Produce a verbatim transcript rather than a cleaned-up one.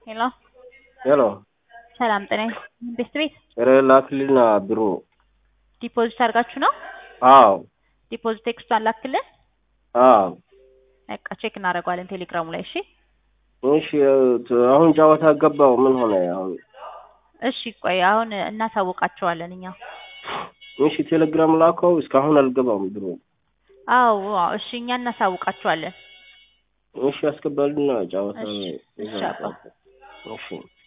ሄሎ ሄሎ ሰላም ጤና ቤት ቤት ላክልና ብሩ ዲፖዚት አድርጋችሁ ነው? አዎ ዲፖዚት ቴክስቷን ላክልን። አዎ በቃ ቼክ እናደርገዋለን ቴሌግራሙ ላይ። እሺ እሺ አሁን ጨዋታ ገባው ምን ሆነ አሁን? እሺ ቆይ አሁን እናሳውቃቸዋለን እኛ። እሺ ቴሌግራም ላከው እስካሁን አልገባም ብሩ። አዎ እሺ እኛ እናሳውቃቸዋለን። እሺ አስገባልና ጨዋታ እሺ እሺ አባ እሺ